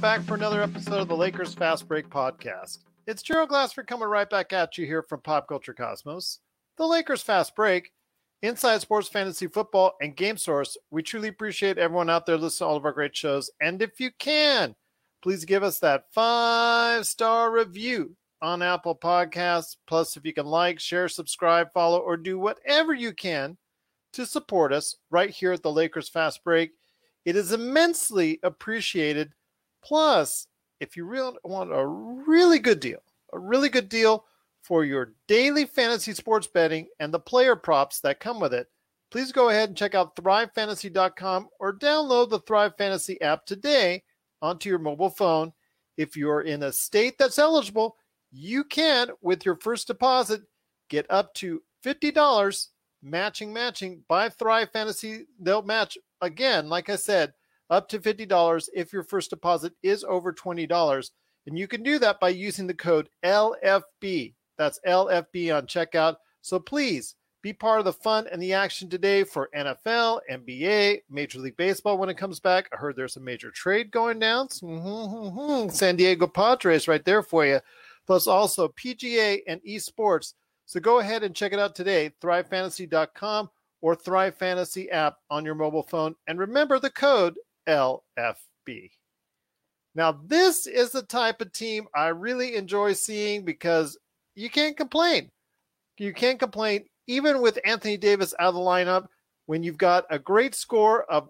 back for another episode of the Lakers Fast Break podcast. It's Gerald Glassford coming right back at you here from Pop Culture Cosmos. The Lakers Fast Break, Inside Sports Fantasy Football, and Game Source. We truly appreciate everyone out there listening to all of our great shows. And if you can, please give us that 5-star review on Apple Podcasts. Plus, if you can like, share, subscribe, follow, or do whatever you can to support us right here at the Lakers Fast Break. It is immensely appreciated. Plus, if you really want a really good deal for your daily fantasy sports betting and the player props that come with it, please go ahead and check out thrivefantasy.com or download the Thrive Fantasy app today onto your mobile phone. If you're in a state that's eligible, you can, with your first deposit, get up to $50 matching by Thrive Fantasy. They'll match, again, like I said, up to $50 if your first deposit is over $20. And you can do that by using the code LFB. That's LFB on checkout. So please be part of the fun and the action today for NFL, NBA, Major League Baseball when it comes back. I heard there's a major trade going down. San Diego Padres right there for you. Plus also PGA and esports. So go ahead and check it out today, thrivefantasy.com or Thrive Fantasy app on your mobile phone. And remember the code LFB. Now, this is the type of team I really enjoy seeing because you can't complain. You can't complain even with Anthony Davis out of the lineup when you've got a great score of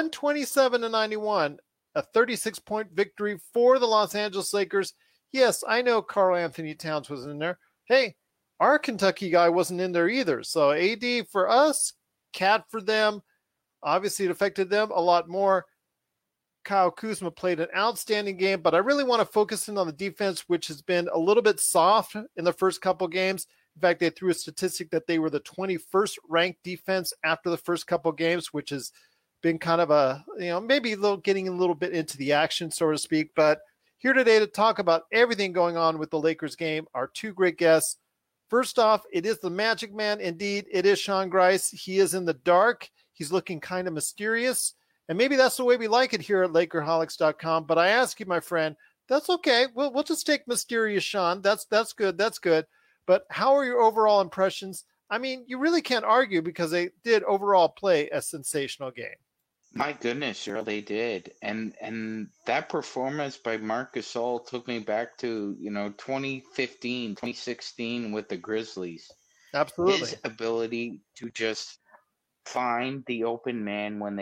127-91, a 36-point victory for the Los Angeles Lakers. Yes, I know Karl Anthony Towns was in there. Hey, our Kentucky guy wasn't in there either. So AD for us, Cat for them. Obviously, it affected them a lot more. Kyle Kuzma played an outstanding game, but I really want to focus in on the defense, which has been a little bit soft in the first couple games. In fact, they threw a statistic that they were the 21st ranked defense after the first couple games, which has been kind of a, maybe getting a little bit into the action, so to speak. But here today to talk about everything going on with the Lakers game are two great guests. First off, it is the Magic Man. Indeed, it is Sean Grice. He is in the dark. He's looking kind of mysterious. And maybe that's the way we like it here at Lakerholics.com. But I ask you, my friend, that's okay. We'll just take mysterious Sean. That's good. That's good. But how are your overall impressions? I mean, you really can't argue because they did overall play a sensational game. My goodness, sure they did. And that performance by Marc Gasol took me back to, 2015, 2016 with the Grizzlies. Absolutely. His ability to just find the open man when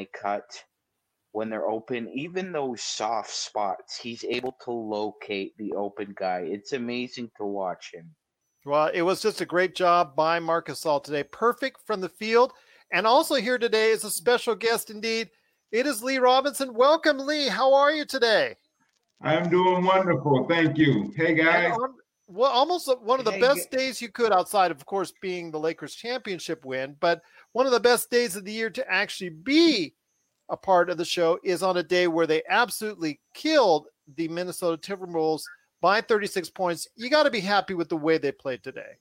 they're open, even those soft spots, he's able to locate the open guy. It's amazing to watch him. Well, it was just a great job by Marc Gasol today. Perfect from the field. And also here today is a special guest indeed. It is Lee Robinson. Welcome, Lee. How are you today? I'm doing wonderful. Thank you. Hey, guys. Well, almost one of the best days you could, outside of course, being the Lakers championship win, but one of the best days of the year to actually be a part of the show is on a day where they absolutely killed the Minnesota Timberwolves by 36 points. You got to be happy with the way they played today.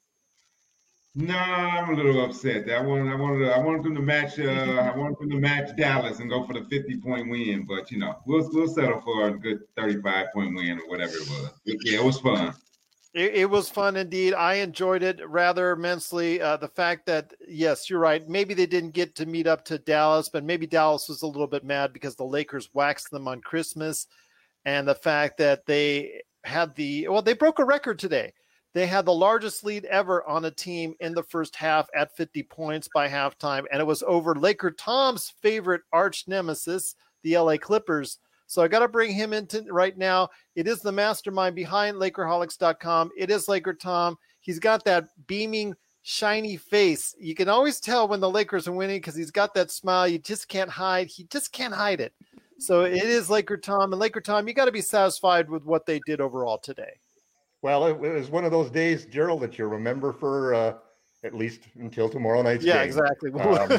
No, I'm a little upset. I wanted them to match. I wanted them to match Dallas and go for the 50-point win. But we'll settle for a good 35-point win or whatever it was. Yeah, it was fun. It was fun indeed. I enjoyed it rather immensely. The fact that, yes, you're right. Maybe they didn't get to meet up to Dallas, but maybe Dallas was a little bit mad because the Lakers waxed them on Christmas. And the fact that they had they broke a record today. They had the largest lead ever on a team in the first half at 50 points by halftime. And it was over Laker Tom's favorite arch nemesis, the LA Clippers. So I got to bring him into right now. It is the mastermind behind Lakerholics.com. It is Laker Tom. He's got that beaming, shiny face. You can always tell when the Lakers are winning because he's got that smile you just can't hide. He just can't hide it. So it is Laker Tom. And Laker Tom, you got to be satisfied with what they did overall today. Well, it was one of those days, Gerald, that you'll remember for at least until tomorrow night's game. Yeah, exactly.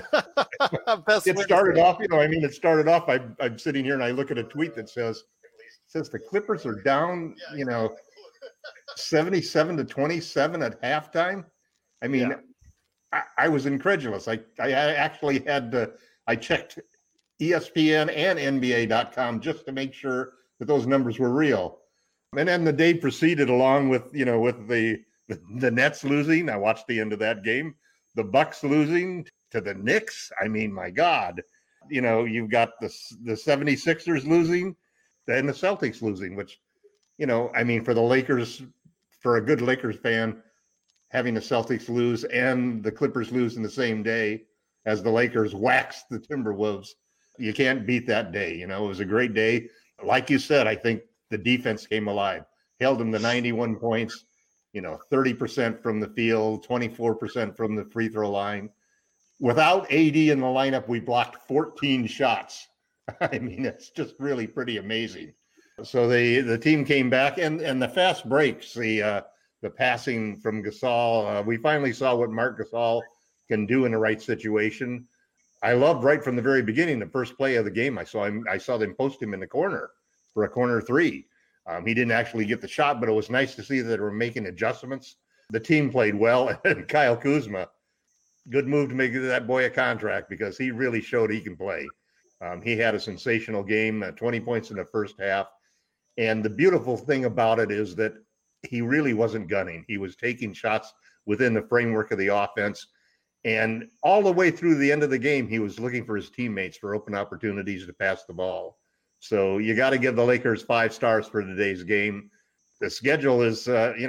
It started off, I'm sitting here and I look at a tweet that says the Clippers are down, 77-27 at halftime. I mean, yeah. I was incredulous. I actually I checked ESPN and NBA.com just to make sure that those numbers were real. And then the day proceeded along with the Nets losing. I watched the end of that game. The Bucks losing to the Knicks. I mean, my God, you've got the 76ers losing and the Celtics losing, which, for the Lakers, for a good Lakers fan, having the Celtics lose and the Clippers lose in the same day as the Lakers waxed the Timberwolves, you can't beat that day. It was a great day. Like you said, I think the defense came alive, held them to 91 points, 30% from the field, 24% from the free throw line. Without AD in the lineup, we blocked 14 shots. I mean, it's just really pretty amazing. So the team came back, and the fast breaks, the passing from Gasol. We finally saw what Marc Gasol can do in the right situation. I loved right from the very beginning, the first play of the game. I saw them post him in the corner for a corner three. He didn't actually get the shot, but it was nice to see that they were making adjustments. The team played well, and Kyle Kuzma, good move to make that boy a contract because he really showed he can play. He had a sensational game, 20 points in the first half. And the beautiful thing about it is that he really wasn't gunning. He was taking shots within the framework of the offense. And all the way through the end of the game, he was looking for his teammates for open opportunities to pass the ball. So you got to give the Lakers 5 stars for today's game. The schedule is,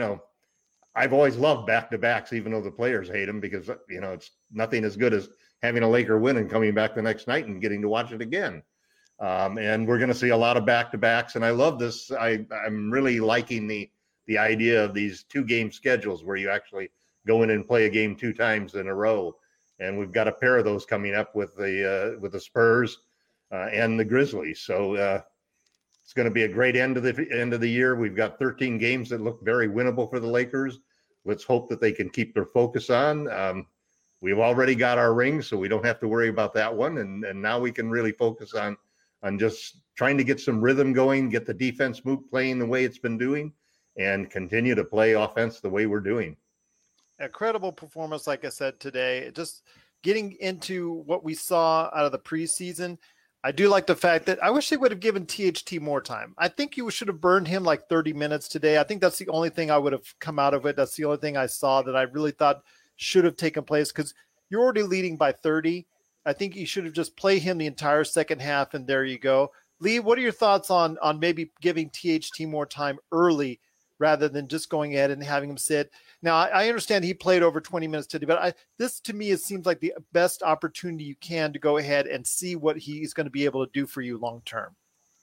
I've always loved back-to-backs, even though the players hate them because, it's nothing as good as having a Laker win and coming back the next night and getting to watch it again. And we're going to see a lot of back-to-backs. And I love this. I'm really liking the idea of these 2-game schedules where you actually go in and play a game 2 times in a row. And we've got a pair of those coming up with the Spurs and the Grizzlies. So it's going to be a great end of the year. We've got 13 games that look very winnable for the Lakers. Let's hope that they can keep their focus on. We've already got our rings, so we don't have to worry about that one. And now we can really focus on just trying to get some rhythm going, get the defense playing the way it's been doing, and continue to play offense the way we're doing. Incredible performance, like I said today. Just getting into what we saw out of the preseason. I do like the fact that I wish they would have given THT more time. I think you should have burned him like 30 minutes today. I think that's the only thing I would have come out of it. That's the only thing I saw that I really thought should have taken place because you're already leading by 30. I think you should have just played him the entire second half, and there you go. Lee, what are your thoughts on maybe giving THT more time early rather than just going ahead and having him sit? Now, I understand he played over 20 minutes today, but this to me, it seems like the best opportunity you can to go ahead and see what he's going to be able to do for you long term.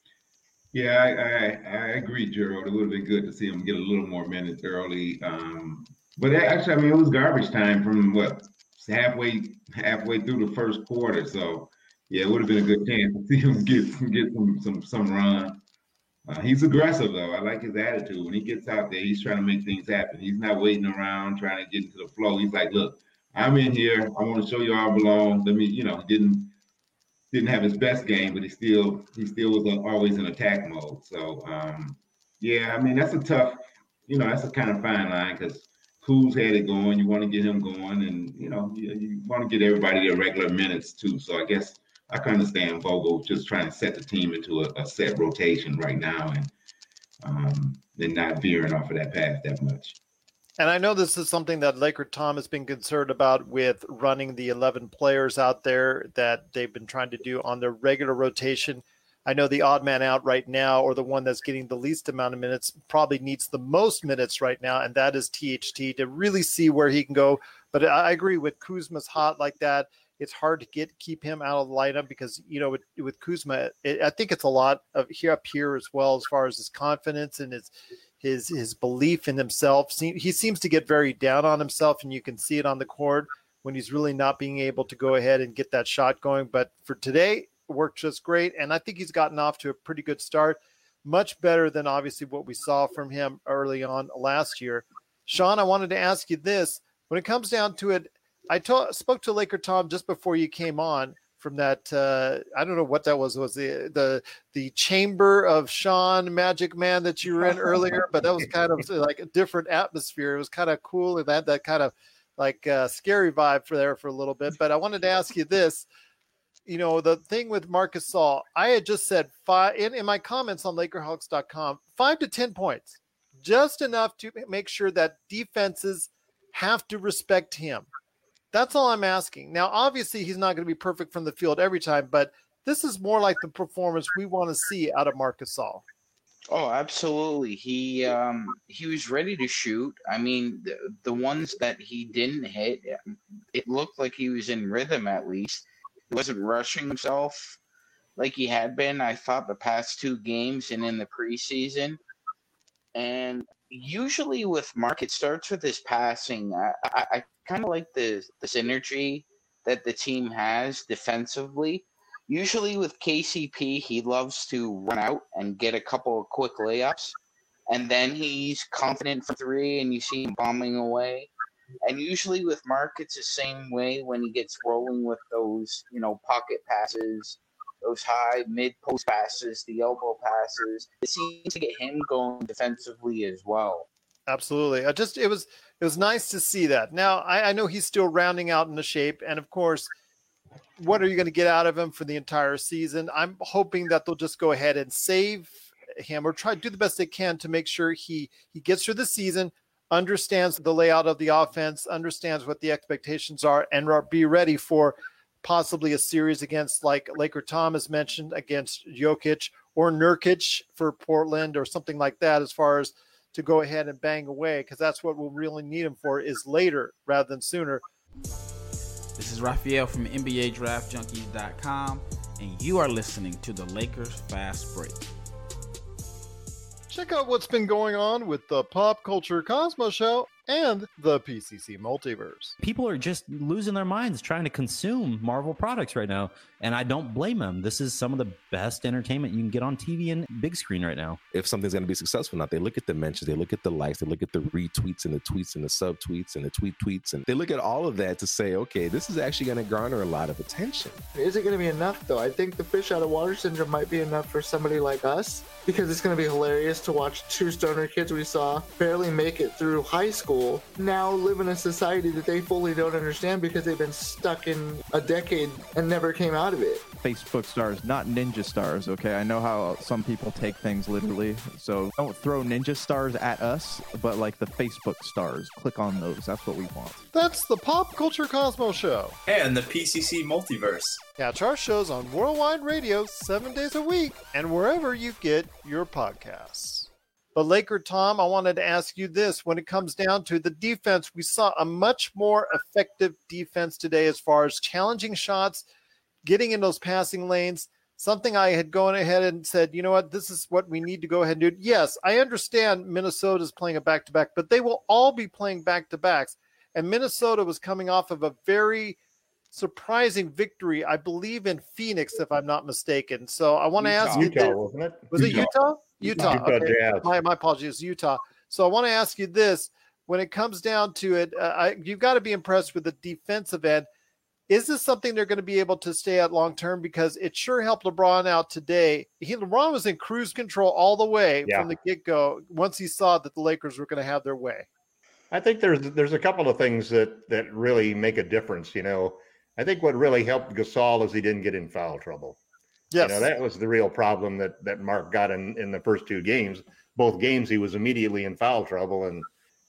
Yeah, I agree, Gerald. It would have been good to see him get a little more minutes early. But actually, it was garbage time from halfway through the first quarter. So yeah, it would have been a good chance to see him get some run. He's aggressive, though. I like his attitude. When he gets out there, he's trying to make things happen. He's not waiting around trying to get into the flow. He's like, look, I'm in here. I want to show you I belong. Let me, didn't have his best game, but he still was always in attack mode. So, that's a tough, that's a kind of fine line because Kuz had it going. You want to get him going, and, you want to get everybody their regular minutes, too. So I guess I can understand Vogel just trying to set the team into a set rotation right now and not veering off of that path that much. And I know this is something that Laker Tom has been concerned about with running the 11 players out there that they've been trying to do on their regular rotation. I know the odd man out right now, or the one that's getting the least amount of minutes, probably needs the most minutes right now, and that is THT, to really see where he can go. But I agree with Kuzma's hot like that. It's hard to keep him out of the lineup because, with Kuzma, I think it's a lot of up here as well as far as his confidence and his belief in himself. He seems to get very down on himself, and you can see it on the court when he's really not being able to go ahead and get that shot going. But for today, it worked just great, and I think he's gotten off to a pretty good start, much better than obviously what we saw from him early on last year. Sean, I wanted to ask you this. When it comes down to it, I spoke to Laker Tom just before you came on from that. I don't know what that was. Was the chamber of Sean Magic Man that you were in earlier? But that was kind of like a different atmosphere. It was kind of cool, and that kind of like scary vibe for a little bit. But I wanted to ask you this: the thing with Marc Gasol, I had just said in my comments on Lakerholics.com, 5 to 10 points, just enough to make sure that defenses have to respect him. That's all I'm asking. Now, obviously, he's not going to be perfect from the field every time, but this is more like the performance we want to see out of Marc Gasol. Oh, absolutely. He was ready to shoot. I mean, the ones that he didn't hit, it looked like he was in rhythm at least. He wasn't rushing himself like he had been, I thought, the past 2 games and in the preseason. And usually with Marc, it starts with his passing. I kind of like the synergy that the team has defensively. Usually with KCP, he loves to run out and get a couple of quick layups, and then he's confident for 3, and you see him bombing away. And usually with Marc, it's the same way when he gets rolling with those, pocket passes, those high mid-post passes, the elbow passes. It seems to get him going defensively as well. Absolutely. It was nice to see that. Now, I know he's still rounding out in the shape, and of course, what are you going to get out of him for the entire season? I'm hoping that they'll just go ahead and save him or try to do the best they can to make sure he gets through the season, understands the layout of the offense, understands what the expectations are, and be ready for possibly a series against, like Laker Tom has mentioned, against Jokic or Nurkic for Portland or something like that, as far as to go ahead and bang away, because that's what we'll really need him for, is later rather than sooner. This is Raphael from NBADraftJunkies.com, and you are listening to the Lakers Fast Break. Check out what's been going on with the Pop Culture Cosmos Show and the PCC Multiverse. People are just losing their minds trying to consume Marvel products right now, and I don't blame them. This is some of the best entertainment you can get on TV and big screen right now. If something's going to be successful or not, they look at the mentions, they look at the likes, they look at the retweets and the tweets and the subtweets and the tweets, and they look at all of that to say, okay, this is actually going to garner a lot of attention. Is it going to be enough, though? I think the fish out of water syndrome might be enough for somebody like us, because it's going to be hilarious to watch 2 stoner kids we saw barely make it through high school now live in a society that they fully don't understand because they've been stuck in a decade and never came out of it. Facebook stars, not ninja stars, okay? I know how some people take things literally, so don't throw ninja stars at us, but like the Facebook stars, click on those. That's what we want. That's the Pop Culture Cosmos Show. And the PCC Multiverse. Catch our shows on Worldwide Radio 7 days a week and wherever you get your podcasts. But Laker Tom, I wanted to ask you this. When it comes down to the defense, we saw a much more effective defense today as far as challenging shots, getting in those passing lanes, something I had gone ahead and said, you know what, this is what we need to go ahead and do. Yes, I understand Minnesota's playing a back-to-back, but they will all be playing back-to-backs. And Minnesota was coming off of a very surprising victory, I believe, in Phoenix, if I'm not mistaken. So I want to ask you. Utah, wasn't it? Was it Utah? Utah. Okay. My apologies, Utah. So I want to ask you this. When it comes down to it, you've got to be impressed with the defensive end. Is this something they're going to be able to stay at long term? Because it sure helped LeBron out today. LeBron was in cruise control all the way from the get-go once he saw that the Lakers were going to have their way. I think there's a couple of things that really make a difference. I think what really helped Gasol is he didn't get in foul trouble. Yes. That was the real problem that Marc got in the first 2 games. Both games, he was immediately in foul trouble. And,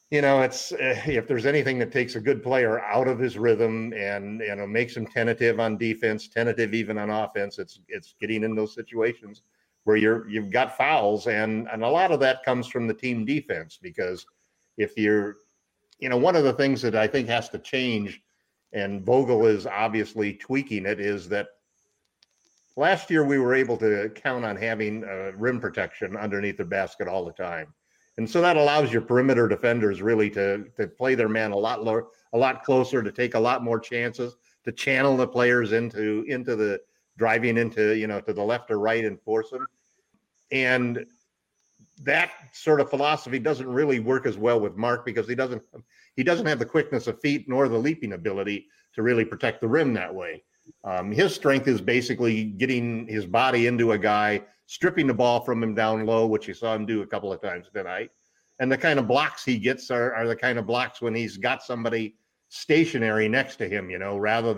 it's if there's anything that takes a good player out of his rhythm and, makes him tentative on defense, tentative even on offense, it's getting in those situations where you've got fouls. And a lot of that comes from the team defense, because if you're, one of the things that I think has to change, and Vogel is obviously tweaking it, is that last year we were able to count on having rim protection underneath the basket all the time. And so that allows your perimeter defenders really to play their man a lot closer, to take a lot more chances, to channel the players into the driving into, to the left or right and force them. And that sort of philosophy doesn't really work as well with Marc, because he doesn't have the quickness of feet nor the leaping ability to really protect the rim that way. His strength is basically getting his body into a guy, stripping the ball from him down low, which you saw him do a couple of times tonight. And the kind of blocks he gets are the kind of blocks when he's got somebody stationary next to him, rather than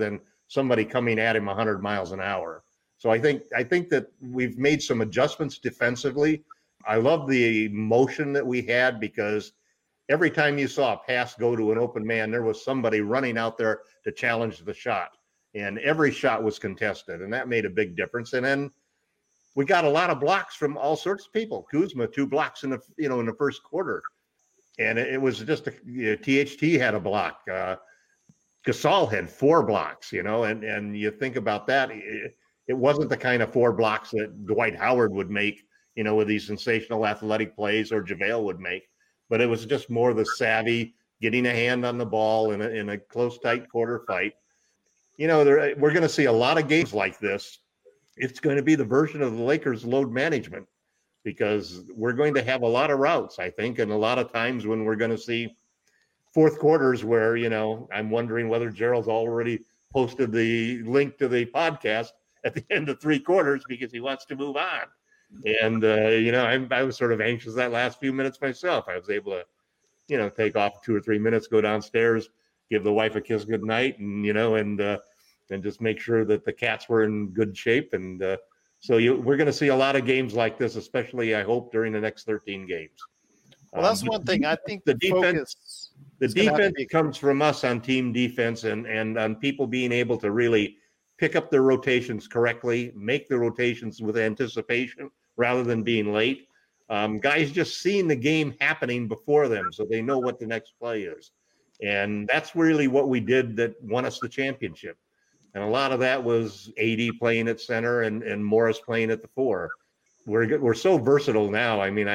somebody coming at him 100 miles an hour. So I think that we've made some adjustments defensively. I love the motion that we had, because every time you saw a pass go to an open man, there was somebody running out there to challenge the shot, and every shot was contested, and that made a big difference. And then we got a lot of blocks from all sorts of people. Kuzma, 2 blocks in the first quarter, and it was just THT had a block. Gasol had 4 blocks, and you think about that. It wasn't the kind of 4 blocks that Dwight Howard would make, with these sensational athletic plays, or JaVale would make. But it was just more the savvy, getting a hand on the ball in a close, tight quarter fight. We're going to see a lot of games like this. It's going to be the version of the Lakers load management, because we're going to have a lot of routes, I think, and a lot of times when we're going to see fourth quarters where, I'm wondering whether Gerald's already posted the link to the podcast at the end of 3 quarters because he wants to move on. And, I was sort of anxious that last few minutes myself. I was able to, take off 2 or 3 minutes, go downstairs, give the wife a kiss goodnight, and, and just make sure that the cats were in good shape. And so we're going to see a lot of games like this, especially, I hope, during the next 13 games. Well, that's one thing. I think the defense comes from us on team defense, and on people being able to really pick up their rotations correctly, make the rotations with anticipation rather than being late. Guys just seeing the game happening before them, so they know what the next play is. And that's really what we did that won us the championship. And a lot of that was AD playing at center and Morris playing at the 4. We're so versatile now. I mean,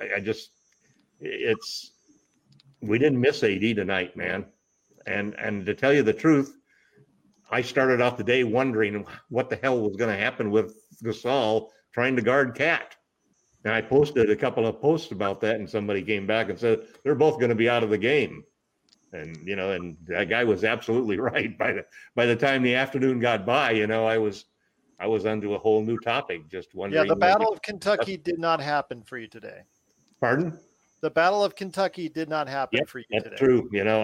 we didn't miss AD tonight, man. And to tell you the truth, I started off the day wondering what the hell was going to happen with Gasol trying to guard Cat. And I posted a couple of posts about that, and somebody came back and said they're both going to be out of the game. And and that guy was absolutely right. By the time the afternoon got by, I was onto a whole new topic, just wondering. Yeah, the Battle of Kentucky did not happen for you today. Pardon? The Battle of Kentucky did not happen for you today. That's true.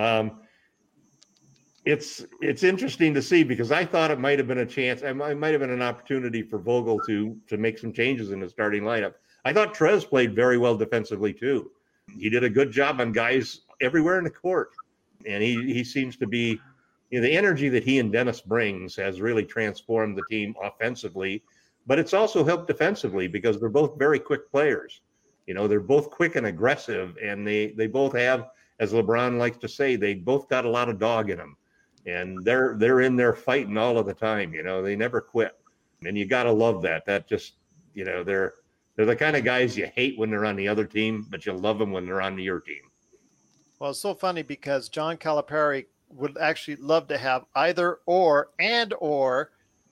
It's interesting to see, because I thought it might have been a chance. It might have been an opportunity for Vogel to make some changes in the starting lineup. I thought Trez played very well defensively too. He did a good job on guys everywhere in the court. And he seems to be, the energy that he and Dennis brings has really transformed the team offensively, but it's also helped defensively, because they're both very quick players. They're both quick and aggressive, and they both have, as LeBron likes to say, they both got a lot of dog in them, and they're in there fighting all of the time. They never quit, and you got to love that. That just, they're the kind of guys you hate when they're on the other team, but you love them when they're on your team. Well, it's so funny, because John Calipari would actually love to have either or Cat or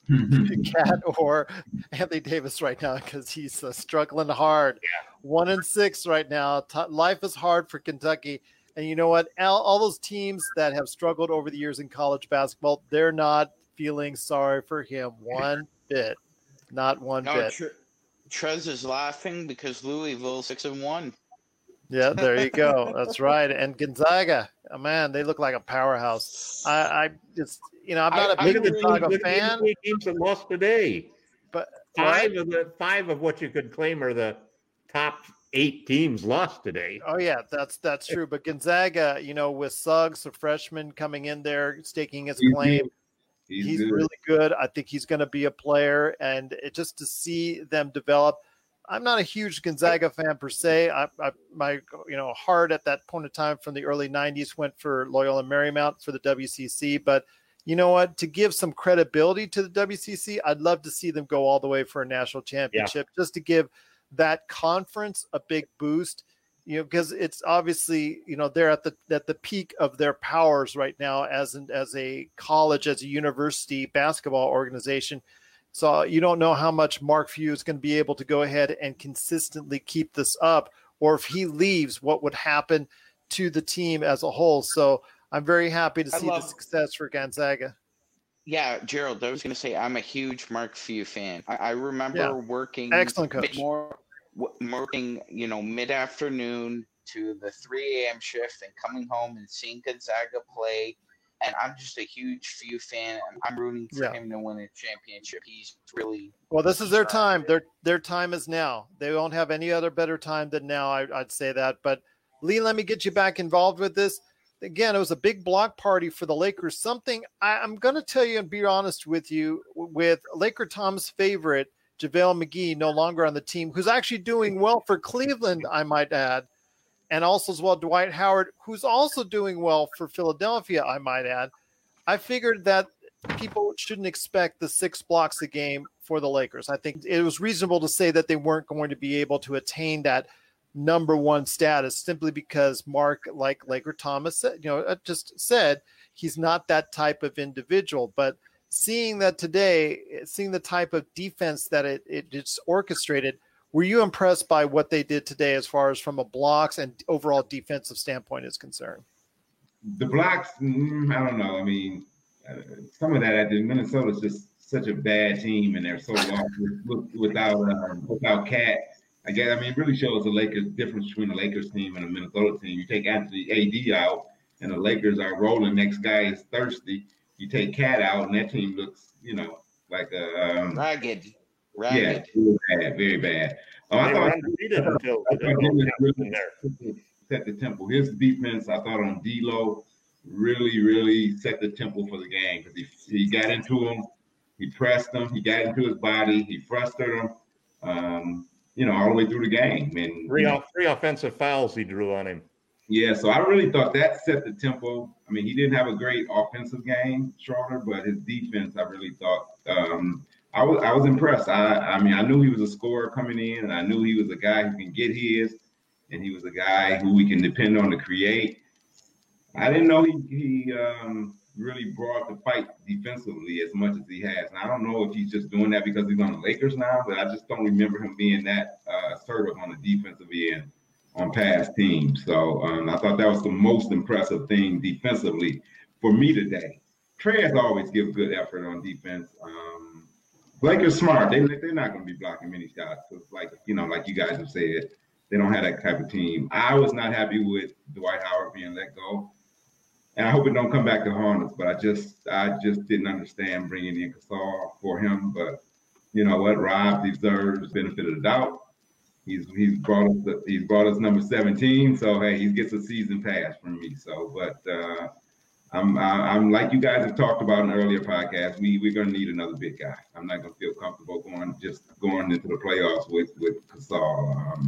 Anthony Davis right now, because he's struggling hard. 1-6 right now. Life is hard for Kentucky. And you know what? All those teams that have struggled over the years in college basketball, they're not feeling sorry for him one bit. Not one bit. Trez is laughing because Louisville 6-1. Yeah, there you go. That's right. And Gonzaga, man, they look like a powerhouse. I'm not a big Gonzaga fan. The teams that lost today, but five of what you could claim are the top 8 teams lost today. Oh yeah, that's true. But Gonzaga, with Suggs, the freshman, coming in there staking his claim. He's really good. I think he's going to be a player, and just to see them develop. I'm not a huge Gonzaga fan per se. My heart at that point of time from the early 90s went for Loyola Marymount for the WCC. But you know what? To give some credibility to the WCC, I'd love to see them go all the way for a national championship, just to give that conference a big boost. Because it's obviously they're at the peak of their powers right now as a college, as a university basketball organization. So you don't know how much Mark Few is going to be able to go ahead and consistently keep this up, or if he leaves, what would happen to the team as a whole. So I'm very happy to see the success for Gonzaga. Yeah, Gerald, I was going to say I'm a huge Mark Few fan. I remember working excellent coach. Working, mid-afternoon to the 3 a.m. shift and coming home and seeing Gonzaga play and I'm just a huge Few fan. And I'm rooting for him to win a championship. He's really this is their time. Their time is now. They won't have any other better time than now. I'd say that. But Lee, let me get you back involved with this. Again, it was a big block party for the Lakers. Something I'm going to tell you and be honest with you, with Laker Tom's favorite, JaVale McGee, no longer on the team, who's actually doing well for Cleveland, I might add. And also as well, Dwight Howard, who's also doing well for Philadelphia, I might add. I figured that people shouldn't expect the 6 blocks a game for the Lakers. I think it was reasonable to say that they weren't going to be able to attain that number one status simply because Mark, like Laker Thomas said, just said, he's not that type of individual. But seeing that today, seeing the type of defense that it's orchestrated, were you impressed by what they did today as far as from a blocks and overall defensive standpoint is concerned? The blocks, I don't know. I mean, some of that, Minnesota's just such a bad team, and they're so lost without Cat. It really shows the difference between the Lakers team and the Minnesota team. You take Anthony AD out, and the Lakers are rolling. Next guy is thirsty. You take Cat out, and that team looks, like a ragged. Yeah, very bad. I thought set the tempo. His defense, I thought on D'Lo, really set the tempo for the game because he got into him, he pressed him, he got into his body, he frustrated him, all the way through the game. And three offensive fouls he drew on him. Yeah, so I really thought that set the tempo. I mean, he didn't have a great offensive game, Schroeder, but his defense, I really thought. I was impressed. I knew he was a scorer coming in, and I knew he was a guy who can get his, and he was a guy who we can depend on to create. I didn't know he really brought the fight defensively as much as he has. And I don't know if he's just doing that because he's on the Lakers now, but I just don't remember him being that assertive on the defensive end on past teams. So I thought that was the most impressive thing defensively for me today. Trey has always given good effort on defense. Lakers smart. They're not going to be blocking many shots. Like you guys have said, they don't have that type of team. I was not happy with Dwight Howard being let go, and I hope it don't come back to haunt us. But I just didn't understand bringing in Gasol for him. But you know what? Rob deserves the benefit of the doubt. He's brought us number 17. So hey, he gets a season pass from me. So, but I'm like you guys have talked about in earlier podcasts. We're going to need another big guy. I'm not going to feel comfortable going into the playoffs with Gasol.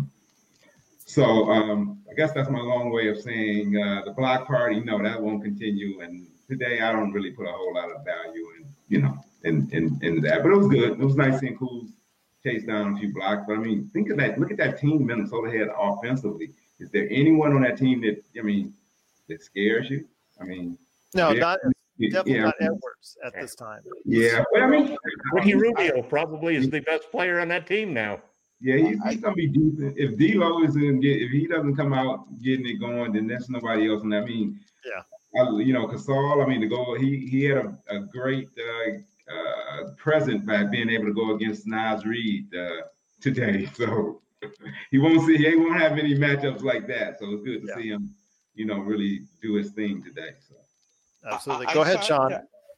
So I guess that's my long way of saying the block party. No, that won't continue. And today I don't really put a whole lot of value in that. But it was good. It was nice seeing Kuz chase down a few blocks. But I mean, think of that. Look at that team Minnesota had offensively. Is there anyone on that team that scares you? I mean. No, definitely not Edwards at this time. Yeah, but I mean, Ricky Rubio probably is the best player on that team now. Yeah, he's gonna be decent. If D'Lo if he doesn't come out getting it going, then there's nobody else. And I mean, Gasol. I mean, to go, he had a great present by being able to go against Naz Reid today. So he won't have any matchups like that. So it's good to see him, really do his thing today. So. Absolutely. Go ahead, Sean.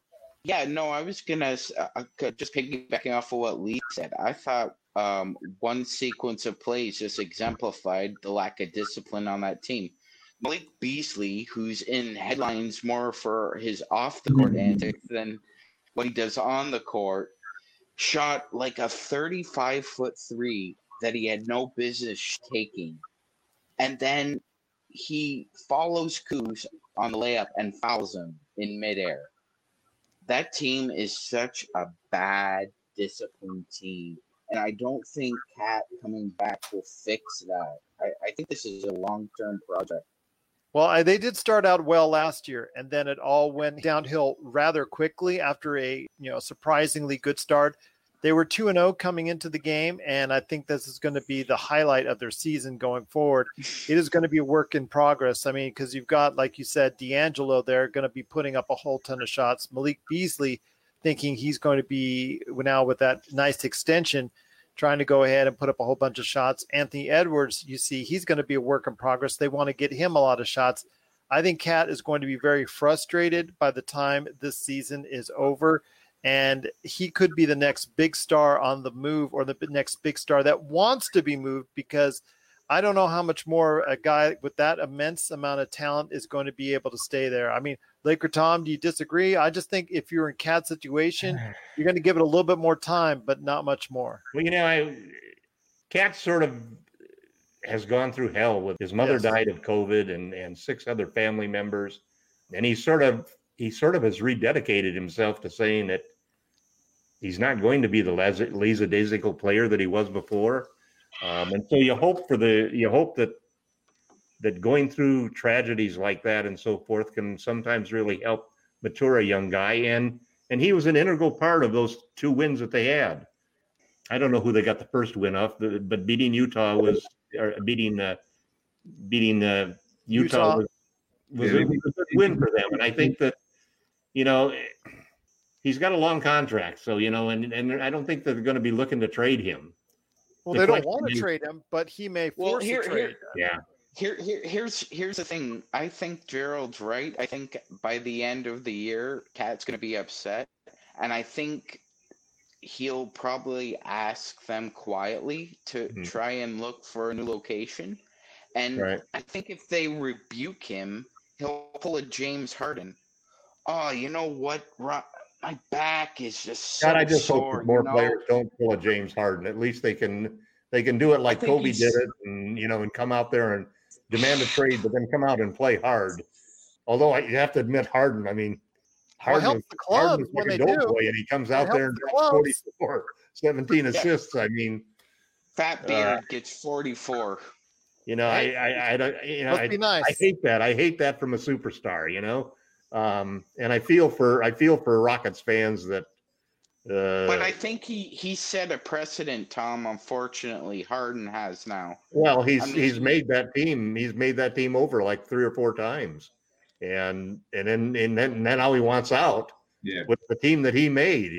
I was going to just piggybacking off of what Lee said. I thought one sequence of plays just exemplified the lack of discipline on that team. Malik Beasley, who's in headlines more for his off-the-court antics than what he does on the court, shot like a 35-foot three that he had no business taking. And then he follows Kuz on the layup and fouls him in midair. That team is such a bad, disciplined team. And I don't think Cat coming back will fix that. I think this is a long-term project. Well, they did start out well last year, and then it all went downhill rather quickly after a surprisingly good start. They were 2-0 coming into the game, and I think this is going to be the highlight of their season going forward. It is going to be a work in progress. I mean, because you've got, like you said, D'Angelo there going to be putting up a whole ton of shots. Malik Beasley thinking he's going to be, now with that nice extension, trying to go ahead and put up a whole bunch of shots. Anthony Edwards, you see, he's going to be a work in progress. They want to get him a lot of shots. I think Cat is going to be very frustrated by the time this season is over, and he could be the next big star on the move, or the next big star that wants to be moved, because I don't know how much more a guy with that immense amount of talent is going to be able to stay there. I mean, Laker Tom, do you disagree? I just think if you're in Cat's situation, you're going to give it a little bit more time, but not much more. Well, Cat sort of has gone through hell with his mother died of COVID and 6 other family members. And he sort of has rededicated himself to saying that he's not going to be the lackadaisical player that he was before. And so you hope that going through tragedies like that and so forth can sometimes really help mature a young guy. And he was an integral part of those 2 wins that they had. I don't know who they got the first win off, but beating Utah was Utah was a good win for them. And I think that, he's got a long contract. So, and I don't think that they're going to be looking to trade him. Well, they don't want to trade him, but he may force a trade. Here's the thing. I think Gerald's right. I think by the end of the year, Cat's going to be upset. And I think he'll probably ask them quietly to try and look for a new location. And I think if they rebuke him, he'll pull a James Harden. Oh, you know what? My back is just so God, I just sore, hope that more players don't pull a James Harden. At least they can do it like Kobe did it, and come out there and demand a trade, but then come out and play hard. Although you have to admit, Harden. I mean, Harden's when they do, and he comes out there and drops 44, 17 assists. I mean, Fat Beard gets 44. I don't. Must be nice. I hate that. I hate that from a superstar. And I feel for Rockets fans that. But I think he set a precedent, Tom. Unfortunately, Harden has now. Well, he's made that team. He's made that team over like 3 or 4 times, and then now he wants out with the team that he made.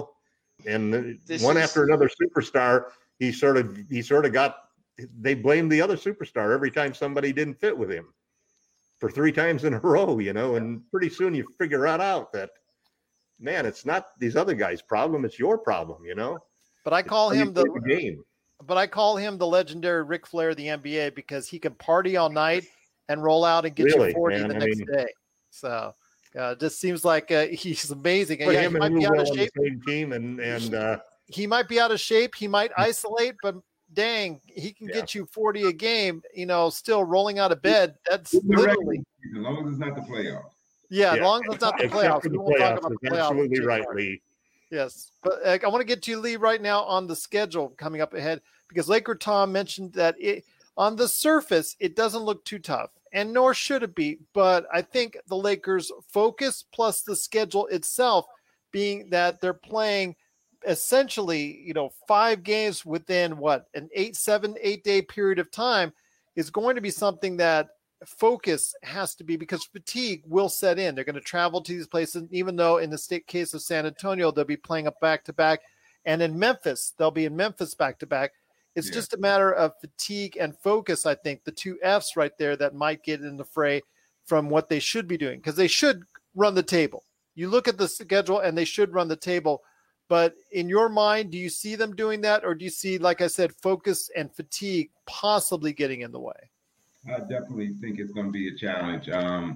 And after another superstar, he sort of got. They blamed the other superstar every time somebody didn't fit with him for 3 times in a row. And pretty soon you figure out that. Man, it's not these other guys' problem; it's your problem, But I call him the game. But I call him the legendary Ric Flair of the NBA because he can party all night and roll out and get you 40 the next day. So it just seems like he's amazing. And he might be out of shape. Same team, and he might be out of shape. He might isolate, but dang, he can get you 40 a game. Still rolling out of bed. That's literally as long as it's not the playoffs. Yeah, as long as it's not the playoffs. We won't talk about the playoffs. Absolutely right, Lee. Yes, but I want to get to Lee right now on the schedule coming up ahead, because Laker Tom mentioned that on the surface, it doesn't look too tough, and nor should it be. But I think the Lakers' focus plus the schedule itself being that they're playing essentially, 5 games within an 8-day period of time is going to be something that focus has to be, because fatigue will set in. They're going to travel to these places, even though in the case of San Antonio, they'll be playing up back-to-back. And in Memphis, they'll be in Memphis back-to-back. It's just a matter of fatigue and focus, I think, the 2 Fs right there that might get in the fray from what they should be doing, because they should run the table. You look at the schedule, and they should run the table. But in your mind, do you see them doing that, or do you see, like I said, focus and fatigue possibly getting in the way? I definitely think it's going to be a challenge.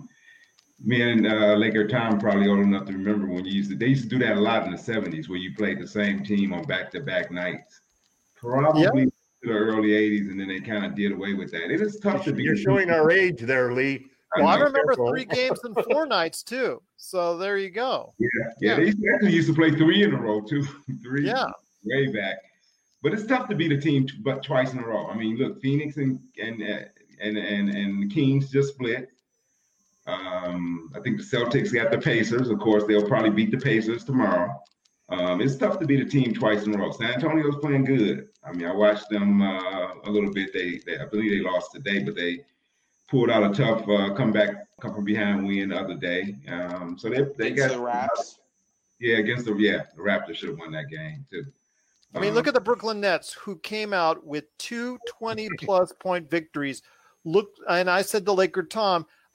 Me and Laker Tom probably old enough to remember when they used to do that a lot in the 70s, where you played the same team on back-to-back nights. Probably to the early 80s, and then they kind of did away with that. It is tough to be. You're showing our age there, Lee. Well, I remember 3 games and 4 nights too. So there you go. Yeah. They actually used to play 3 in a row too. 3 way back. But it's tough to beat a team but twice in a row. I mean, look, Phoenix and the Kings just split. I think the Celtics got the Pacers. Of course, they'll probably beat the Pacers tomorrow. It's tough to beat a team twice in a row. San Antonio's playing good. I mean, I watched them a little bit. I believe they lost today, but they pulled out a tough comeback, come from behind win the other day. So they got the Raps. Against the Raptors should have won that game too. I mean, look at the Brooklyn Nets, who came out with 2 20-plus point victories. And I said to Laker Tom,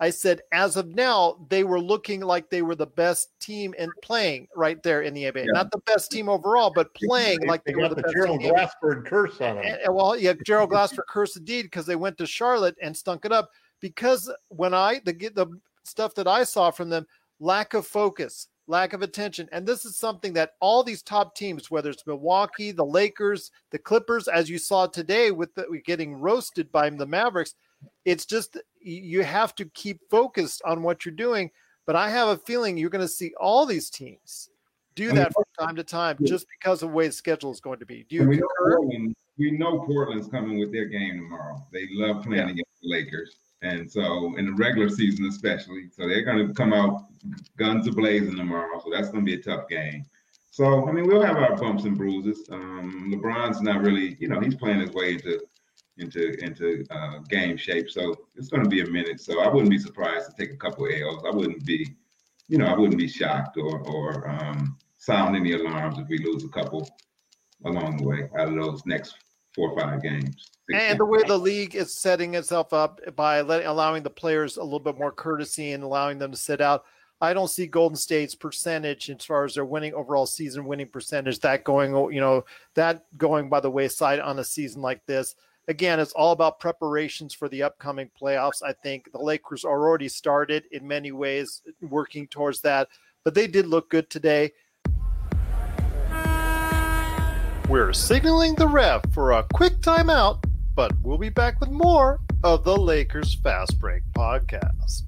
I said, as of now, they were looking like they were the best team in playing right there in the NBA. Yeah. Not the best team overall, but playing like they were the best Gerald team. Glassford curse on them. Well, yeah, Gerald Glassford curse indeed, because they went to Charlotte and stunk it up. Because when the stuff that I saw from them, lack of focus, lack of attention. And this is something that all these top teams, whether it's Milwaukee, the Lakers, the Clippers, as you saw today with getting roasted by the Mavericks, it's just you have to keep focused on what you're doing. But I have a feeling you're going to see all these teams do that from time to time just because of the way the schedule is going to be. Do you concur? We know Portland's coming with their game tomorrow. They love playing against the Lakers. And so in the regular season especially, so they're going to come out guns a-blazing tomorrow. So that's going to be a tough game. So, I mean, we'll have our bumps and bruises. LeBron's not really, he's playing his way into game shape. So it's going to be a minute. So I wouldn't be surprised to take a couple of L's. I wouldn't be shocked or sound any alarms if we lose a couple along the way out of those next 4 or 5 games. And the way the league is setting itself up by allowing the players a little bit more courtesy and allowing them to sit out, I don't see Golden State's percentage as far as their overall season winning percentage, that going by the wayside on a season like this. Again, it's all about preparations for the upcoming playoffs. I think the Lakers are already started in many ways working towards that, but they did look good today. We're signaling the ref for a quick timeout, but we'll be back with more of the Lakers Fast Break podcast.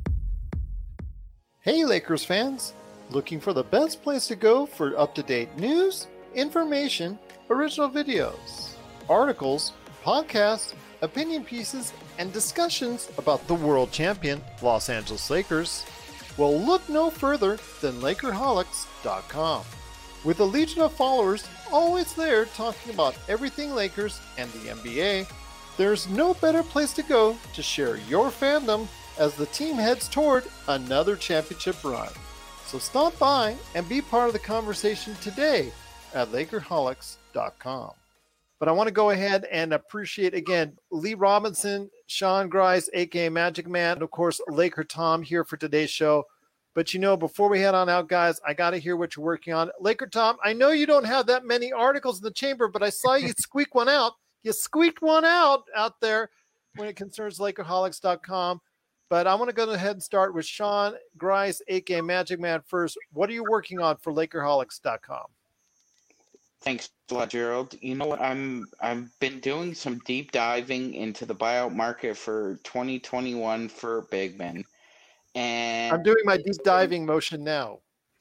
Hey, Lakers fans! Looking for the best place to go for up-to-date news, information, original videos, articles, podcasts, opinion pieces, and discussions about the world champion Los Angeles Lakers? Well, look no further than Lakerholics.com. With a legion of followers always there talking about everything Lakers and the NBA, there's no better place to go to share your fandom as the team heads toward another championship run. So stop by and be part of the conversation today at Lakerholics.com. But I want to go ahead and appreciate, again, Lee Robinson, Sean Grice, a.k.a. Magic Man, and, of course, Laker Tom here for today's show. But, before we head on out, guys, I got to hear what you're working on. Laker Tom, I know you don't have that many articles in the chamber, but I saw you squeak one out. You squeaked one out there when it concerns Lakerholics.com. But I want to go ahead and start with Sean Grice, a.k.a. Magic Man, first. What are you working on for Lakerholics.com? Thanks a lot, Gerald. You know what? I've been doing some deep diving into the buyout market for 2021 for big men. And I'm doing my deep diving motion now.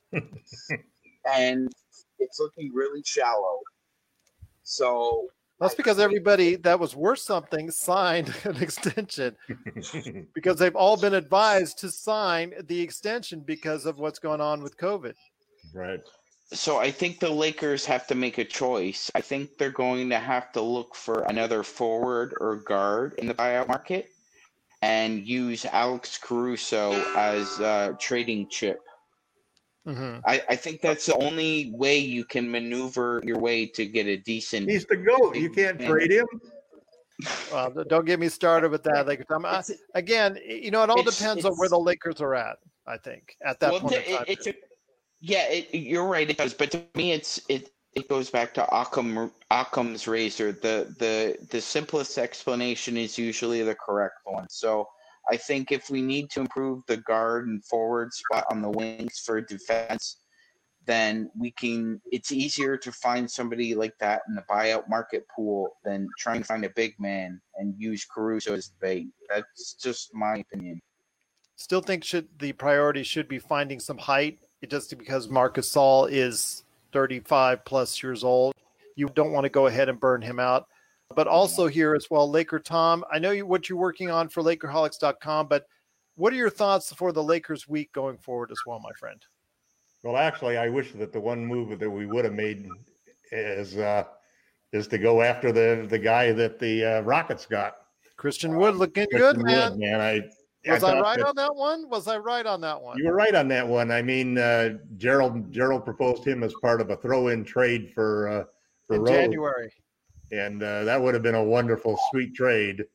And it's looking really shallow. So that's because everybody that was worth something signed an extension because they've all been advised to sign the extension because of what's going on with COVID. Right. So I think the Lakers have to make a choice. I think they're going to have to look for another forward or guard in the buyout market and use Alex Caruso as a trading chip. Mm-hmm. I think that's the only way you can maneuver your way to get a decent. He's the GOAT. You can't trade him. Well, don't get me started with that. Like, again, it all depends on where the Lakers are at. I think at that point in time. You're right. It does, but to me, it goes back to Occam's razor. The simplest explanation is usually the correct one. So I think if we need to improve the guard and forward spot on the wings for defense, then it's easier to find somebody like that in the buyout market pool than trying to find a big man and use Caruso as the bait. That's just my opinion. Still think the priority should be finding some height, just because Marc Gasol is 35 plus years old. You don't want to go ahead and burn him out. But also here as well, Laker Tom, I know what you're working on for Lakerholics.com, but what are your thoughts for the Lakers week going forward as well, my friend? Well, actually, I wish that the one move that we would have made is to go after the guy that the Rockets got. Christian Wood looking good, man. Was I right on that one? You were right on that one. I mean, Gerald proposed him as part of a throw-in trade for Rose. January. And that would have been a wonderful, sweet trade.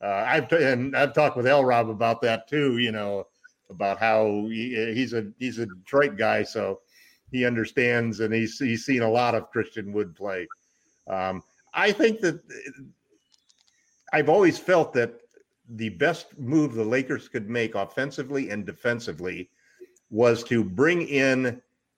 I've talked with L-Rob about that too, about how he's a Detroit guy, so he understands, and he's seen a lot of Christian Wood play. I think that I've always felt that the best move the Lakers could make offensively and defensively was to bring in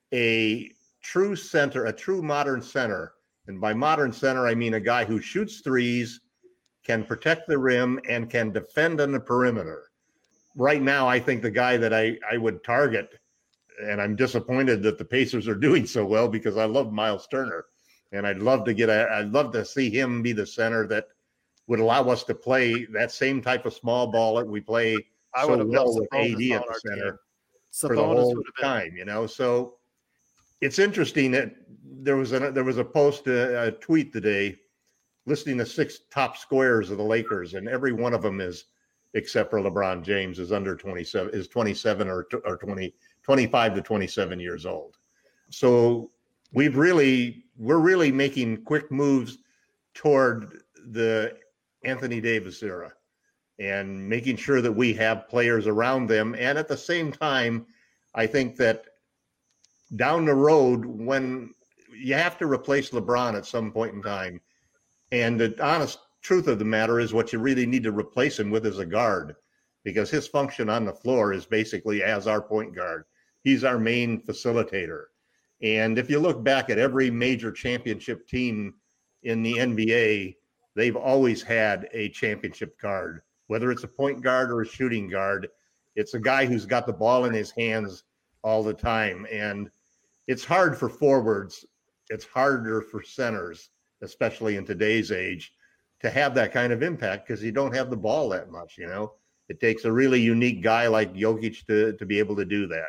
a true center, a true modern center. And by modern center, I mean a guy who shoots threes, can protect the rim, and can defend on the perimeter. Right now, I think the guy that I would target, and I'm disappointed that the Pacers are doing so well because I love Miles Turner. And I'd love to see him be the center that would allow us to play that same type of small ball that we play so well with AD at the center for the whole time, So it's interesting that there was a post, a tweet today, listing the 6 top scorers of the Lakers, and every one of them is, except for LeBron James, is under 27, is 27 or 20, 25 to 27 years old. So we're really making quick moves toward the Anthony Davis era and making sure that we have players around them. And at the same time, I think that down the road, when you have to replace LeBron at some point in time, and the honest truth of the matter is what you really need to replace him with is a guard, because his function on the floor is basically as our point guard. He's our main facilitator. And if you look back at every major championship team in the NBA, they've always had a championship guard, whether it's a point guard or a shooting guard. It's a guy who's got the ball in his hands all the time. And it's hard for forwards. It's harder for centers, especially in today's age, to have that kind of impact because you don't have the ball that much, It takes a really unique guy like Jokic to be able to do that.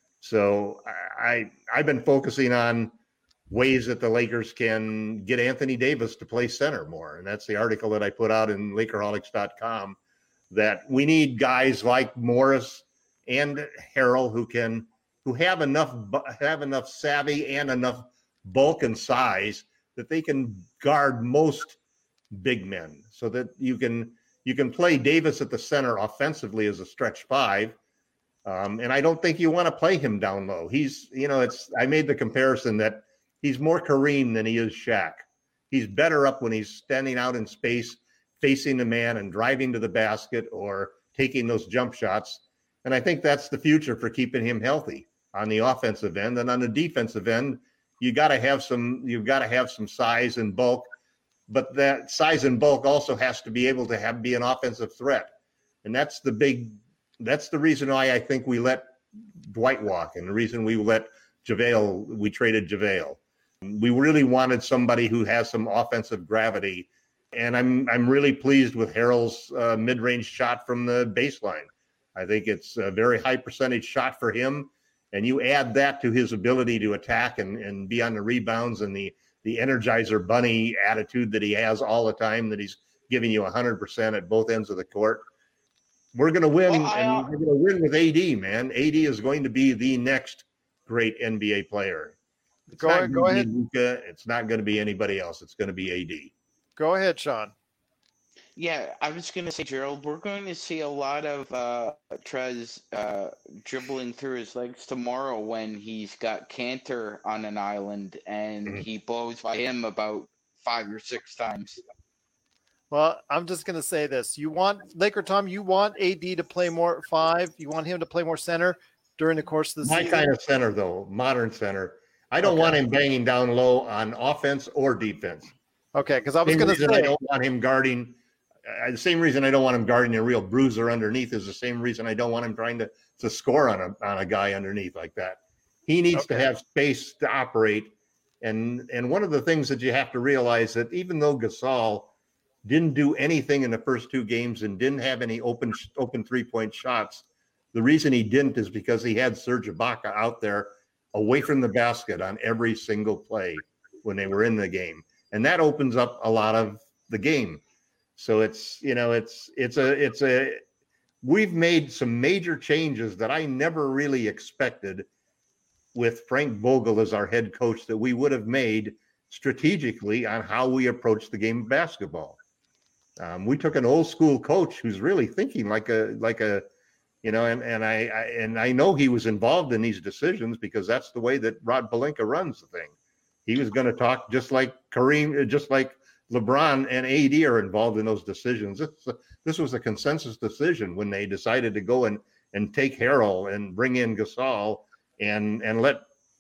So I've been focusing on ways that the Lakers can get Anthony Davis to play center more. And that's the article that I put out in Lakerholics.com, that we need guys like Morris and Harrell who have enough savvy and enough bulk and size that they can guard most big men, so that you can play Davis at the center offensively as a stretch 5. And I don't think you want to play him down low. He's, I made the comparison that he's more Kareem than he is Shaq. He's better up when he's standing out in space, facing the man and driving to the basket or taking those jump shots. And I think that's the future for keeping him healthy on the offensive end. And on the defensive end, you've got to have some size and bulk, but that size and bulk also has to be able to be an offensive threat. And that's the reason why I think we let Dwight walk, and the reason we traded JaVale. We really wanted somebody who has some offensive gravity. And I'm really pleased with Harrell's mid-range shot from the baseline. I think it's a very high percentage shot for him. And you add that to his ability to attack and be on the rebounds and the Energizer Bunny attitude that he has all the time, that he's giving you 100% at both ends of the court. We're going to win, and we're going to win with AD, man. AD is going to be the next great NBA player. Go ahead. Luka. It's not going to be anybody else. It's going to be AD. Go ahead, Sean. Yeah, I was going to say, Gerald, we're going to see a lot of Trez dribbling through his legs tomorrow when he's got Cantor on an island and he blows by him about 5 or 6 times. Well, I'm just going to say this. You want AD to play more 5? You want him to play more center during the course of the season? My kind of center, though, modern center. I don't want him banging down low on offense or defense. Okay, because I was going to say. I don't want him guarding. The same reason I don't want him guarding a real bruiser underneath is the same reason I don't want him trying to score on a guy underneath like that. He needs to have space to operate. And one of the things that you have to realize that even though Gasol didn't do anything in the first 2 games and didn't have any open 3-point shots, the reason he didn't is because he had Serge Ibaka out there away from the basket on every single play when they were in the game. And that opens up a lot of the game. So we've made some major changes that I never really expected with Frank Vogel as our head coach that we would have made strategically on how we approach the game of basketball. We took an old school coach who's really thinking like a and I know he was involved in these decisions because that's the way that Rod Pelinka runs the thing. He was going to talk just like Kareem, just like LeBron and AD are involved in those decisions. This was a consensus decision when they decided to go and take Harrell and bring in Gasol and let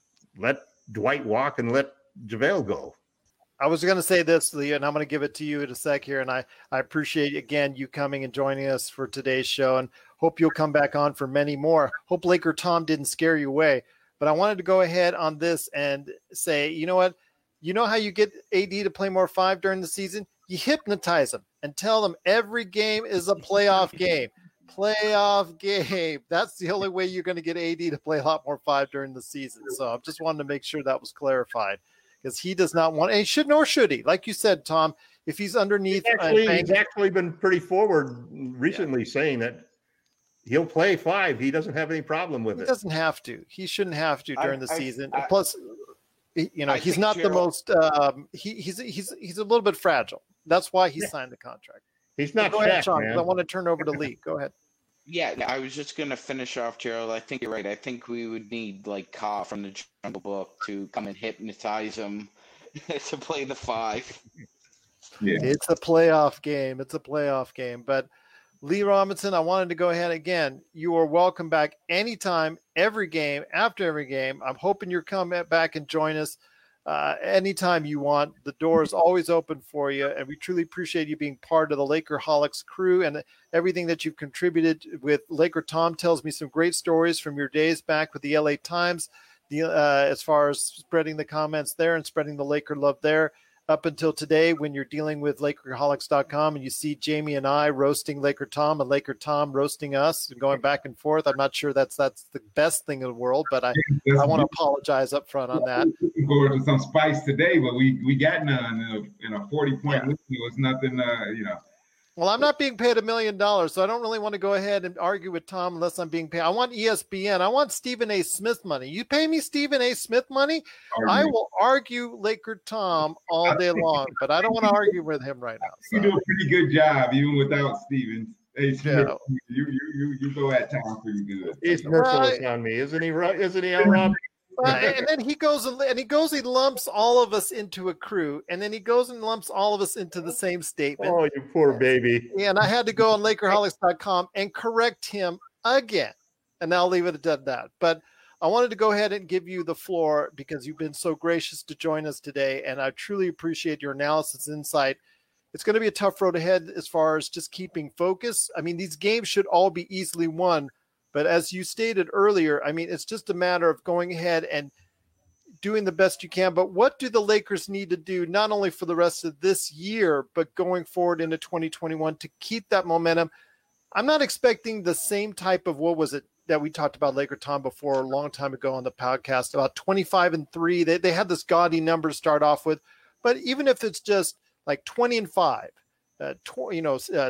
Dwight walk and let JaVale go. I was going to say this, Leo, and I'm going to give it to you in a sec here. And I appreciate, again, you coming and joining us for today's show, and hope you'll come back on for many more. Hope Laker Tom didn't scare you away. But I wanted to go ahead on this and say, you know what? You know how you get AD to play more 5 during the season? You hypnotize them and tell them every game is a playoff game. Playoff game. That's the only way you're going to get AD to play a lot more 5 during the season. So I just wanted to make sure that was clarified. Because he does not want, and he should, nor should he. Like you said, Tom, if he's underneath. He's actually been pretty forward recently saying that he'll play 5. He doesn't have any problem with it. He doesn't have to. He shouldn't have to during the season. Plus, he's not the most. He's a little bit fragile. That's why he signed the contract. He's not. Go ahead, Sean. I want to turn over to Lee. Go ahead. Yeah, I was just going to finish off, Gerald. I think you're right. I think we would need like Ka from the Jungle Book to come and hypnotize him to play the 5. Yeah. It's a playoff game. It's a playoff game. But Lee Robinson, I wanted to go ahead again. You are welcome back anytime, every game, after every game. I'm hoping you're coming back and join us anytime you want. The door is always open for you, and we truly appreciate you being part of the Lakerholics crew and everything that you've contributed with Laker Tom. Tells me some great stories from your days back with the LA Times, as far as spreading the comments there and spreading the Laker love there, up until today when you're dealing with Lakerholics.com and you see Jamie and I roasting Laker Tom and Laker Tom roasting us and going back and forth. I'm not sure that's the best thing in the world, but I want to apologize up front on that. Looking forward to some spice today, but we got none in a 40-point lead. It was nothing, Well, I'm not being paid $1 million, so I don't really want to go ahead and argue with Tom unless I'm being paid. I want ESPN. I want Stephen A. Smith money. You pay me Stephen A. Smith money, I will argue Laker Tom all day long, but I don't want to argue with him right now. So. You do a pretty good job, even without Stephen A. Smith. Yeah. You go at Tom pretty good. He's merciless on me, isn't he? Right? Isn't he, Rob? And then he lumps all of us into a crew, and then he goes and lumps all of us into the same statement. Oh, you poor baby. Yeah, and I had to go on Lakerholics.com and correct him again, and I'll leave it at that. But I wanted to go ahead and give you the floor because you've been so gracious to join us today, and I truly appreciate your analysis and insight. It's going to be a tough road ahead as far as just keeping focus. I mean, these games should all be easily won. But as you stated earlier, I mean, it's just a matter of going ahead and doing the best you can. But what do the Lakers need to do, not only for the rest of this year, but going forward into 2021 to keep that momentum? I'm not expecting the same type of, what was it that we talked about Laker Tom before a long time ago on the podcast, about 25-3. They had this gaudy number to start off with. But even if it's just like 20-5, 30-6,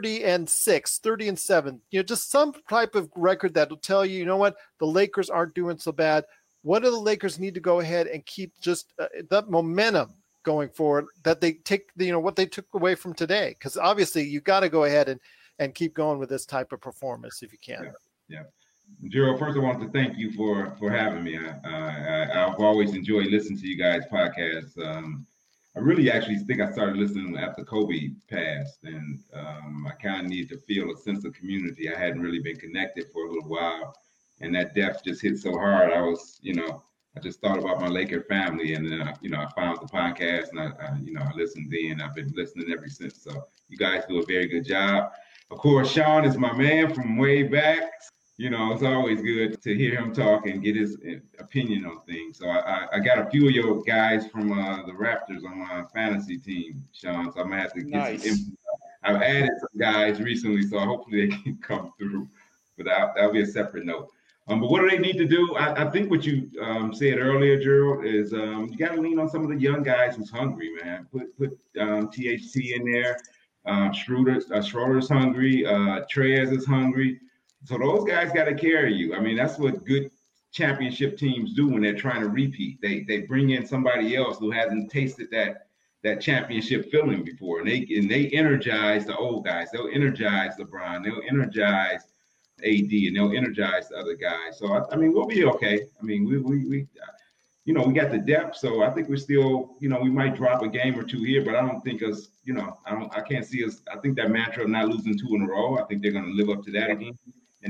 30-7, just some type of record that will tell you, you know what, the Lakers aren't doing so bad. What do the Lakers need to go ahead and keep just that momentum going forward that they take, what they took away from today? Because obviously you got to go ahead and keep going with this type of performance if you can. Yeah. Gerald, first I want to thank you for having me. I've always enjoyed listening to you guys' podcasts. I really actually think I started listening after Kobe passed, and I kind of needed to feel a sense of community. I hadn't really been connected for a little while, and that death just hit so hard. I was, I just thought about my Laker family, and then, I found the podcast, and I listened then. I've been listening ever since. So you guys do a very good job. Of course, Sean is my man from way back. It's always good to hear him talk and get his opinion on things. So I got a few of your guys from the Raptors on my fantasy team, Sean. So I'm going to have to get some info. I've added some guys recently, so hopefully they can come through. But that'll be a separate note. But what do they need to do? I think what you said earlier, Gerald, is you got to lean on some of the young guys who's hungry, man. Put THT in there. Schroeder's hungry. Trez is hungry. So those guys got to carry you. I mean, that's what good championship teams do when they're trying to repeat. They bring in somebody else who hasn't tasted that that championship feeling before, and they energize the old guys. They'll energize LeBron. They'll energize AD, and they'll energize the other guys. So I mean, we'll be okay. I mean, we we got the depth, so I think we're still, we might drop a game or two here, but I don't think us, I can't see us. I think that mantra of not losing 2 in a row, I think they're going to live up to that again. And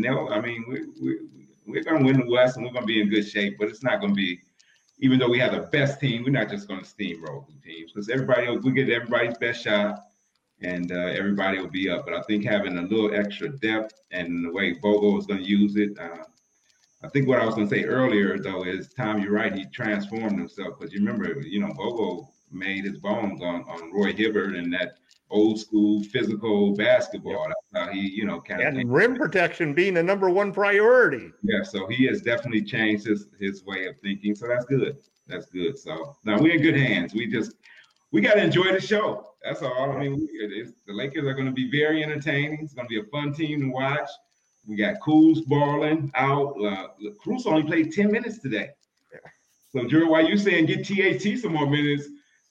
we're going to win the West, and we're going to be in good shape, but it's not going to be, even though we have the best team, we're not just going to steamroll the teams, because we get everybody's best shot, and everybody will be up. But I think having a little extra depth and the way Bogo is going to use it, I think what I was going to say earlier, though, is, Tom, you're right. He transformed himself, because you remember, Bogo made his bones on Roy Hibbert and that old school physical basketball. That's how he, and rim protection being the number one priority. Yeah, so he has definitely changed his way of thinking. So that's good. That's good. So now we're in good hands. We got to enjoy the show. That's all. I mean, the Lakers are going to be very entertaining. It's going to be a fun team to watch. We got Kuz balling out. Cruz only played 10 minutes today. So, Drew, while you saying get TAT some more minutes,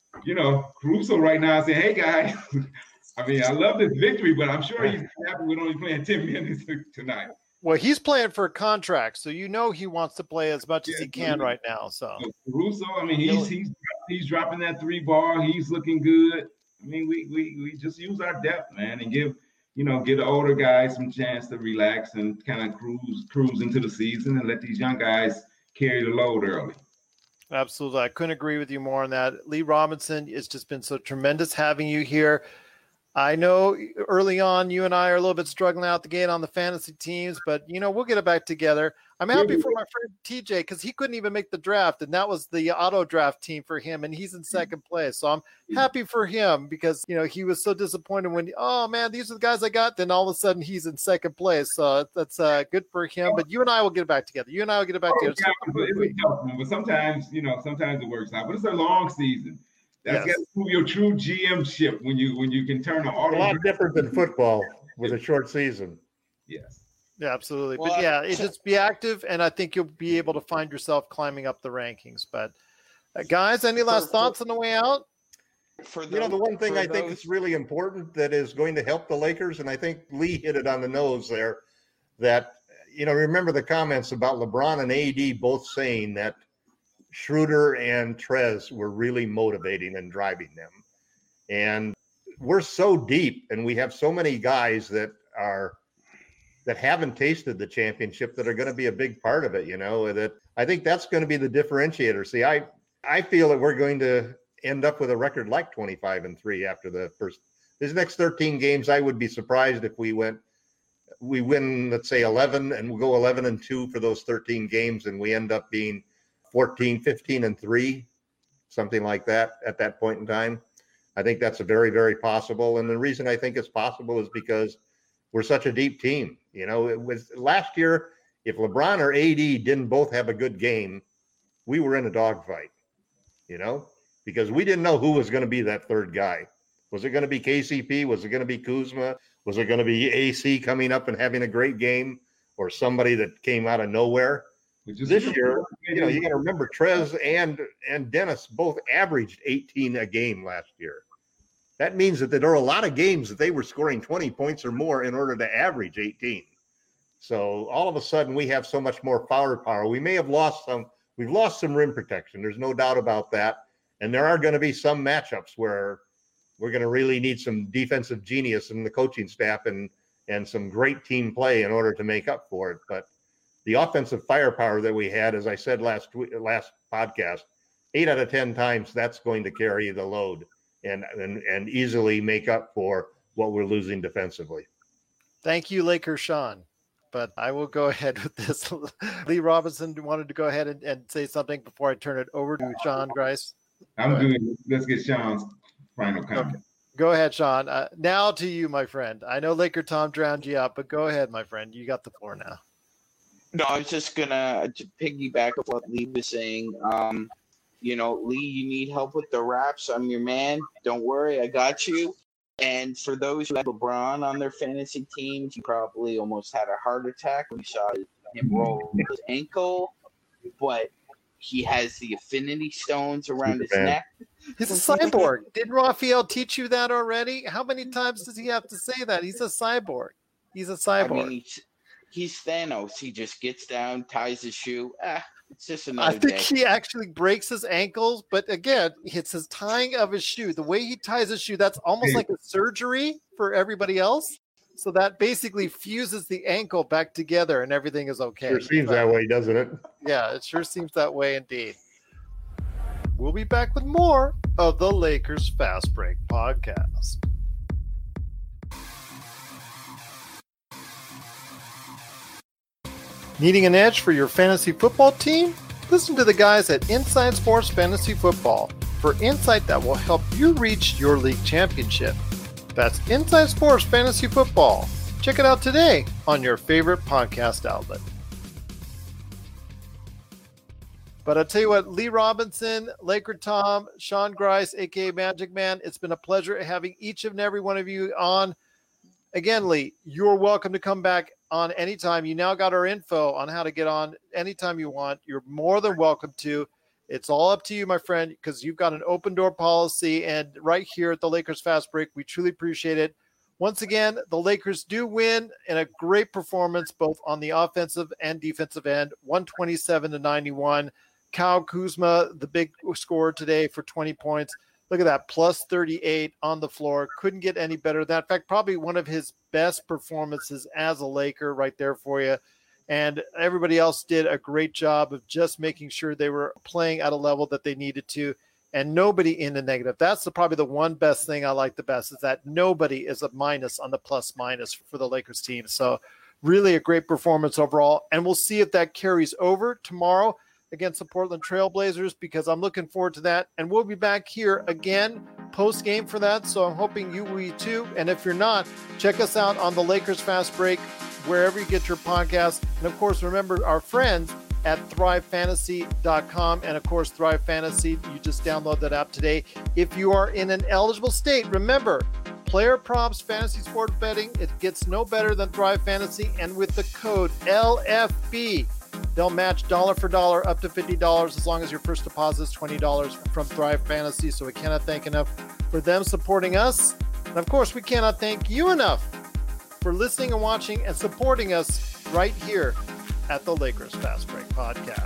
Caruso right now is saying, hey, guys, I mean, I love this victory, but I'm sure he's happy with only playing 10 minutes tonight. Well, he's playing for a contract, so he wants to play as much as he can right now. So Caruso, I mean, he's dropping that 3 ball. He's looking good. I mean, we just use our depth, man, and give the older guys some chance to relax and kind of cruise into the season, and let these young guys carry the load early. Absolutely. I couldn't agree with you more on that. Lee Robinson, it's just been so tremendous having you here. I know early on you and I are a little bit struggling out the gate on the fantasy teams, but, we'll get it back together. I'm happy for my friend TJ, because he couldn't even make the draft, and that was the auto draft team for him, and he's in second place. So I'm happy for him, because, he was so disappointed when, oh, man, these are the guys I got. Then all of a sudden he's in second place. So that's good for him. But you and I will get it back together. But sometimes, sometimes it works out. But it's a long season. That's got to prove your true GM-ship when you can turn an auto. A lot different than football with a short season. Yes. Yeah, absolutely. But it's just be active, and I think you'll be able to find yourself climbing up the rankings. But guys, any last thoughts on the way out? The one thing I think is really important that is going to help the Lakers, and I think Lee hit it on the nose there, that, remember the comments about LeBron and AD both saying that Schroeder and Trez were really motivating and driving them. And we're so deep, and we have so many guys that haven't tasted the championship that are going to be a big part of it, that I think that's going to be the differentiator. See, I feel that we're going to end up with a record like 25-3 after these next 13 games. I would be surprised if we win, let's say 11, and we'll go 11-2 for those 13 games, and we end up being 15-3, something like that at that point in time. I think that's a very, very possible. And the reason I think it's possible is because we're such a deep team. It was last year, if LeBron or AD didn't both have a good game, we were in a dogfight, because we didn't know who was going to be that third guy. Was it going to be KCP? Was it going to be Kuzma? Was it going to be AC coming up and having a great game, or somebody that came out of nowhere? This year, you got to remember Trez and Dennis both averaged 18 a game last year. That means that there are a lot of games that they were scoring 20 points or more in order to average 18. So all of a sudden we have so much more firepower. We may have we've lost some rim protection. There's no doubt about that. And there are going to be some matchups where we're going to really need some defensive genius in the coaching staff and some great team play in order to make up for it. But the offensive firepower that we had, as I said last podcast, 8 out of 10 times that's going to carry the load and easily make up for what we're losing defensively. Thank you, Laker Sean. But I will go ahead with this. Lee Robinson wanted to go ahead and say something before I turn it over to Sean Grice. I'm good. Let's get Sean's final comment. Okay. Go ahead, Sean. Now to you, my friend. I know Laker Tom drowned you out, but go ahead, my friend. You got the floor now. No, I was just gonna piggyback off what Lee was saying. Lee, you need help with the raps. I'm your man. Don't worry, I got you. And for those who had LeBron on their fantasy teams, you probably almost had a heart attack when you saw him roll his ankle. But he has the Infinity Stones around his neck. He's a cyborg. Did Raphael teach you that already? How many times does he have to say that? He's a cyborg. He's a cyborg. I mean, he's Thanos. He just gets down, ties his shoe. It's just another I think day. he actually breaks his ankles, but again, it's his tying of his shoe. The way he ties his shoe, that's almost like a surgery for everybody else. So that basically fuses the ankle back together and everything is okay. Sure seems that way, doesn't it? Yeah, it sure seems that way indeed. We'll be back with more of the Lakers Fast Break podcast. Needing an edge for your fantasy football team? Listen to the guys at Inside Sports Fantasy Football for insight that will help you reach your league championship. That's Inside Sports Fantasy Football. Check it out today on your favorite podcast outlet. But I'll tell you what, Lee Robinson, Laker Tom, Sean Grice, a.k.a. Magic Man, it's been a pleasure having each and every one of you on. Again, Lee, you're welcome to come back on anytime. You now got our info on how to get on anytime you want. You're more than welcome to. It's all up to you, my friend, because you've got an open door policy. And right here at the Lakers Fast Break, we truly appreciate it. Once again, the Lakers do win in a great performance, both on the offensive and defensive end, 127-91. Kyle Kuzma, the big scorer today for 20 points. Look at that, plus 38 on the floor. Couldn't get any better than that. In fact, probably one of his best performances as a Laker right there for you. And everybody else did a great job of just making sure they were playing at a level that they needed to, and nobody in the negative. That's probably the one best thing I like the best, is that nobody is a minus on the plus-minus for the Lakers team. So really a great performance overall, and we'll see if that carries over tomorrow against the Portland Trail Blazers, because I'm looking forward to that. And we'll be back here again post-game for that, so I'm hoping you will too. And if you're not, check us out on the Lakers Fast Break, wherever you get your podcast. And of course, remember our friends at thrivefantasy.com. And of course, Thrive Fantasy, you just download that app today. If you are in an eligible state, remember, player props, fantasy sports betting, it gets no better than Thrive Fantasy. And with the code LFB, they'll match dollar for dollar up to $50 as long as your first deposit is $20 from Thrive Fantasy. So we cannot thank enough for them supporting us. And of course, we cannot thank you enough for listening and watching and supporting us right here at the Lakers Fast Break Podcast.